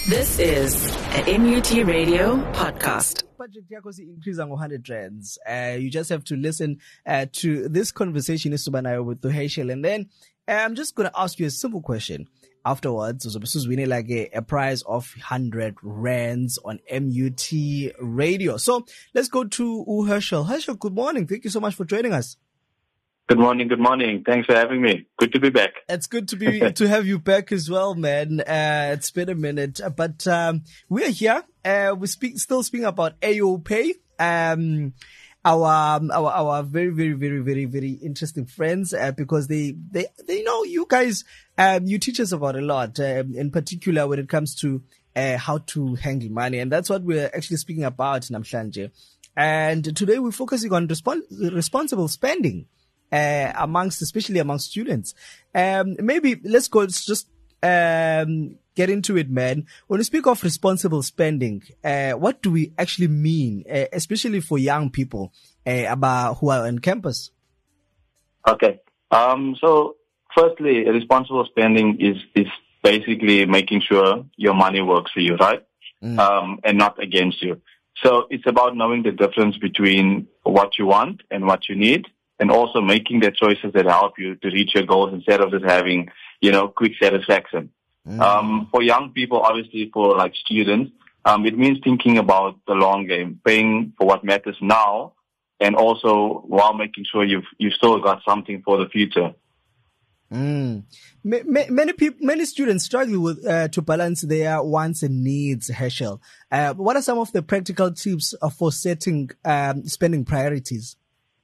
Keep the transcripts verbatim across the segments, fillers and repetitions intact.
This is an M U T Radio podcast. Budget yakho increase on one hundred rands. Uh, you just have to listen uh, to this conversation with Tuheshel, and then uh, I'm just going to ask you a simple question. Afterwards, Uzobe winning like a, a prize of one hundred rands on M U T Radio. So let's go to Herschel. Herschel, good morning. Thank you so much for joining us. Good morning. Good morning. Thanks for having me. Good to be back. It's good to be to have you back as well, man. Uh, it's been a minute, but um, we're here. Uh, we speak still speaking about AyoPay. Um, our our our very very very very very interesting friends uh, because they they they know you guys. Um, you teach us about a lot, um, in particular when it comes to uh, how to handle money, and that's what we're actually speaking about in Namhlanje. And today we're focusing on respons- responsible spending. Uh, amongst, especially amongst students. Um, maybe let's go, let's just, um, get into it, man. When we speak of responsible spending, uh, what do we actually mean, uh, especially for young people, uh, about who are on campus? Okay. Um, so firstly, responsible spending is, is basically making sure your money works for you, right? Mm. Um, and not against you. So it's about knowing the difference between what you want and what you need, and also making the choices that help you to reach your goals instead of just having, you know, quick satisfaction. Mm. Um, for young people, obviously for like students, um, it means thinking about the long game, paying for what matters now, and also while making sure you've, you've still got something for the future. Mm. Many people, many students struggle with, uh, to balance their wants and needs, Herschel. Uh, what are some of the practical tips for setting, um, spending priorities?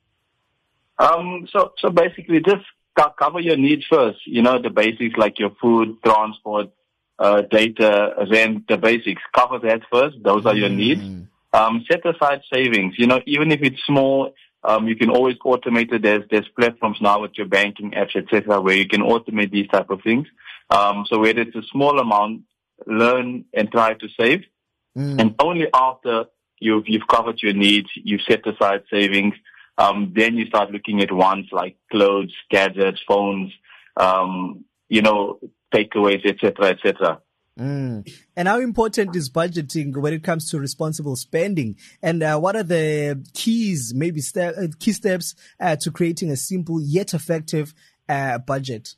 Um, so, so basically just co- cover your needs first, you know, the basics like your food, transport, uh, data, rent, the basics. Cover that first. Those are your needs. Um, set aside savings, you know, even if it's small, um, you can always automate it. There's, there's platforms now with your banking apps, et cetera, where you can automate these type of things. Um, so whether it's a small amount, learn and try to save. Mm. And only after you've, you've covered your needs, you've set aside savings, Um, then you start looking at wants like clothes, gadgets, phones, um, you know, takeaways, et cetera, et cetera. Mm. And how important is budgeting when it comes to responsible spending? And uh, what are the keys, maybe ste- uh, key steps uh, to creating a simple yet effective uh, budget?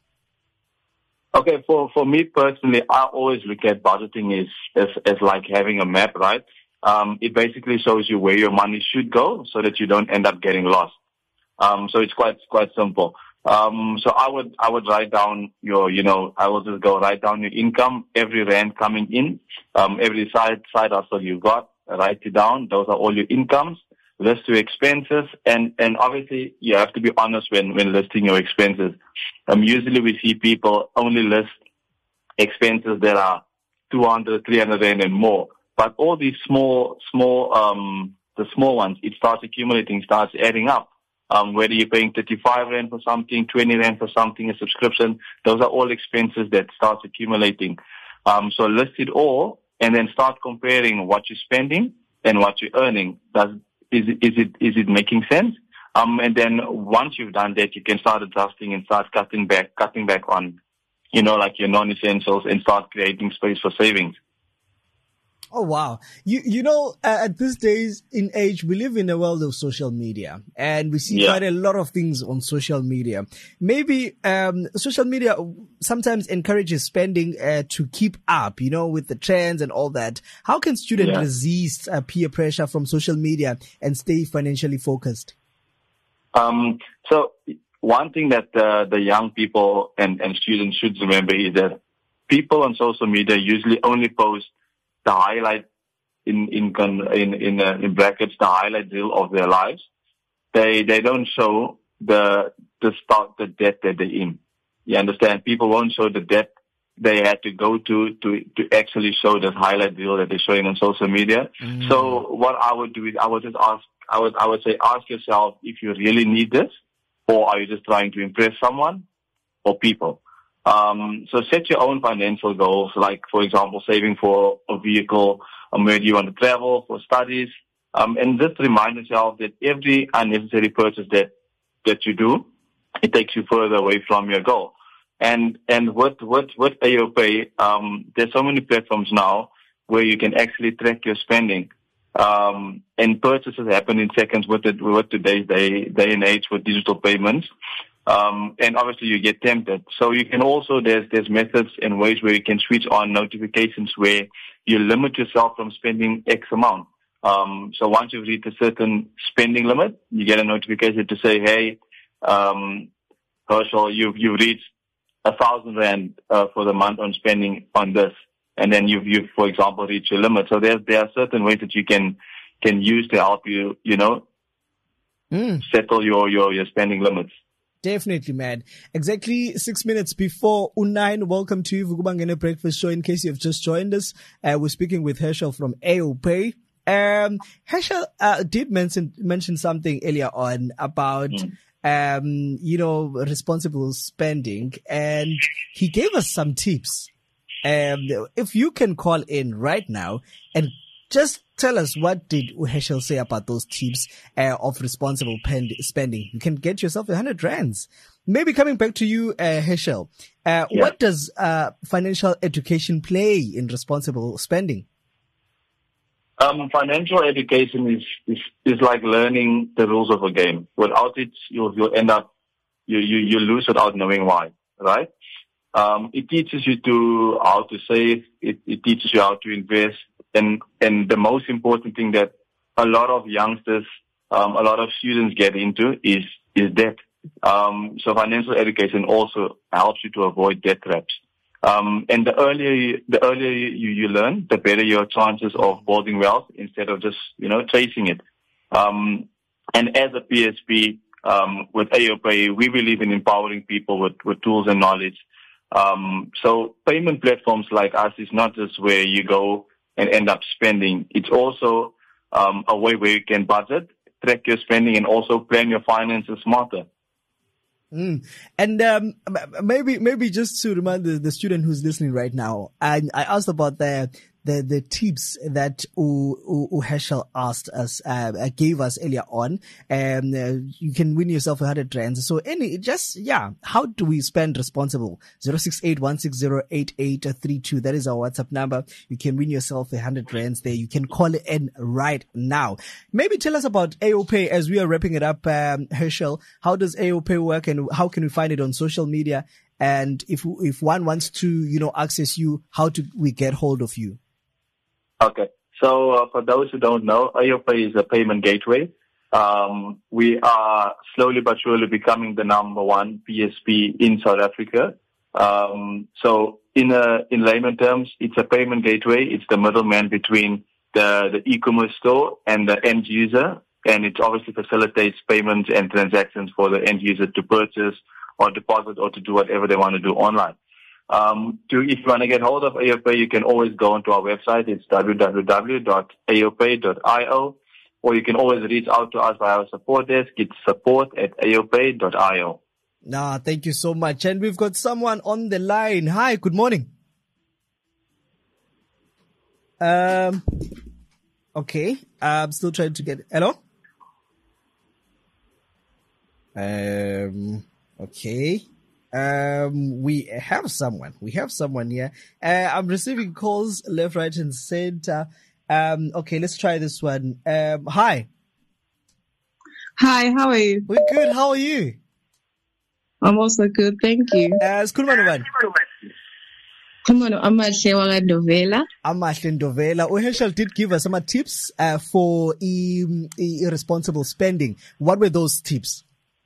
Okay, for for me personally, I always look at budgeting as as, as like having a map, right? Um, it basically shows you where your money should go so that you don't end up getting lost. Um, so it's quite, quite simple. Um, so I would, I would write down your, you know, I will just go write down your income, every rand coming in, um, every side, side hustle you got, write it down. Those are all your incomes. List your expenses, and, and obviously you have to be honest when, when listing your expenses. Um, usually we see people only list expenses that are two hundred, three hundred rand and more. But all these small, small, um, the small ones, it starts accumulating, starts adding up. Um, whether you're paying thirty-five rand for something, twenty rand for something, a subscription, those are all expenses that starts accumulating. Um, so list it all and then start comparing what you're spending and what you're earning. Does, is it, is it, is it making sense? Um, and then once you've done that, you can start adjusting and start cutting back, cutting back on, you know, like your non-essentials and start creating space for savings. Oh, wow. You, you know, uh, at this days in age, we live in a world of social media, and we see yeah. quite a lot of things on social media. Maybe, um, social media sometimes encourages spending, uh, to keep up, you know, with the trends and all that. How can students yeah. resist uh, peer pressure from social media and stay financially focused? Um, so one thing that, uh, the young people and, and students should remember is that people on social media usually only post the highlight in in in in, uh, in brackets, the highlight reel of their lives. They they don't show the the start the debt that they're in. You understand? People won't show the debt they had to go to to to actually show that highlight reel that they're showing on social media. Mm. So what I would do is I would just ask I would I would say ask yourself if you really need this, or are you just trying to impress someone or people. Um, so set your own financial goals, like, for example, saving for a vehicle, um, where do you want to travel, for studies, um, and just remind yourself that every unnecessary purchase that, that you do, it takes you further away from your goal. And and with with with AyoPay, um, there's so many platforms now where you can actually track your spending. Um, and purchases happen in seconds with it, with today's day day and age with digital payments. Um, and obviously you get tempted. So you can also, there's, there's methods and ways where you can switch on notifications where you limit yourself from spending X amount. Um, so once you've reached a certain spending limit, you get a notification to say, hey, um, Herschel, you've, you've reached a thousand rand, uh, for the month on spending on this. And then you've, you've, for example, reached your limit. So there's, there are certain ways that you can, can use to help you, you know, mm. settle your, your, your spending limits. Definitely, man. Exactly six minutes before Unine. Welcome to Vukubangene Breakfast Show. In case you've just joined us, uh, we're speaking with Herschel from AyoPay. Um, Herschel uh, did mention mention something earlier on about, mm. um, you know, responsible spending, and he gave us some tips. Um, if you can call in right now and just tell us, what did Herschel say about those tips uh, of responsible pen- spending? You can get yourself a hundred rands. Maybe coming back to you, uh, Herschel, uh, yeah. what does uh, financial education play in responsible spending? Um, financial education is, is, is like learning the rules of a game. Without it, you'll, you'll end up, you, you, you lose without knowing why, right? Um, it teaches you to how to save. It, it teaches you how to invest. And, and the most important thing that a lot of youngsters, um, a lot of students get into is, is debt. Um, so financial education also helps you to avoid debt traps. Um, and the earlier, you, the earlier you, you learn, the better your chances of building wealth instead of just, you know, chasing it. Um, and as a P S P, um, with AyoPay, we believe in empowering people with, with tools and knowledge. Um, so payment platforms like us is not just where you go and end up spending. It's also, um, a way where you can budget, track your spending, and also plan your finances smarter. Mm. And um, maybe maybe just to remind the, the student who's listening right now, I, I asked about the the, the tips that U, U, U Herschel asked us, uh, gave us earlier on. Um, uh, you can win yourself a hundred rands. So any, just, yeah, how do we spend responsible? zero six eight one six zero eight eight three two. That is our WhatsApp number. You can win yourself a hundred rands there. You can call in right now. Maybe tell us about AyoPay as we are wrapping it up, um, Herschel. How does AyoPay work and how can we find it on social media? And if, if one wants to, you know, access you, how do we get hold of you? Okay. So, uh, for those who don't know, AyoPay is a payment gateway. Um, we are slowly but surely becoming the number one P S P in South Africa. Um, so in a, in layman terms, it's a payment gateway. It's the middleman between the, the e-commerce store and the end user. And it obviously facilitates payments and transactions for the end user to purchase or deposit or to do whatever they want to do online. Um, to, if you want to get hold of AyoPay, you can always go onto our website. It's w w w dot ayopay dot i o, or you can always reach out to us via our support desk. It's support at ayopay dot i o. Nah, thank you so much. And we've got someone on the line. Hi, good morning. Um, okay. I'm still trying to get, hello? Um, okay. Um, we have someone. We have someone here. Uh, I'm receiving calls left, right, and center. Um, okay, let's try this one. Um, hi. Hi, how are you? We're good. How are you? I'm also good, thank you. Uh, Skhulumani bani? Khulumani Amahle waKaNdovela. Amahle Ndovela. UHerschel did give us some tips uh, for e- e- irresponsible spending. What were those tips?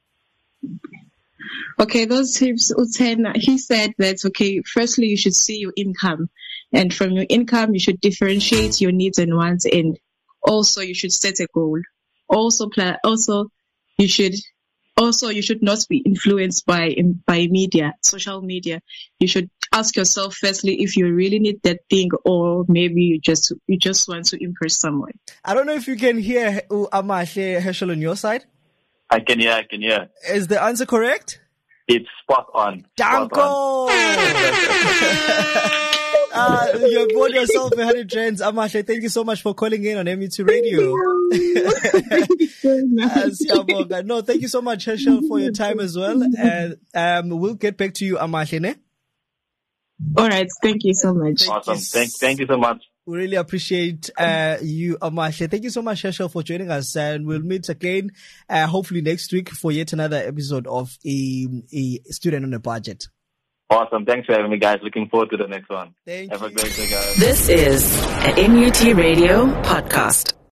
Okay, those tips, Utena, he said that, okay, firstly, you should see your income. And from your income, you should differentiate your needs and wants. And also, you should set a goal. Also, plan, also, you should, also, you should not be influenced by, by media, social media. You should ask yourself, firstly, if you really need that thing, or maybe you just, you just want to impress someone. I don't know if you can hear Amahle, Herschel, on your side. I can hear, I can hear. Is the answer correct? It's spot on. Danko! Uh, you have won yourself a hundred rands. Amahle, thank you so much for calling in on M U T Radio. Thank you so much. uh, no, thank you so much, Herschel, for your time as well. And um, we'll get back to you, Amahle. Ne? All right. Thank you so much. Awesome. Thank, thank you so much. We really appreciate uh, you, Amahle. Thank you so much, Herschel, for joining us. And we'll meet again, uh, hopefully next week for yet another episode of a, a Student on a Budget. Awesome. Thanks for having me, guys. Looking forward to the next one. Thank Have you. a great day, guys. This is an M U T Radio podcast.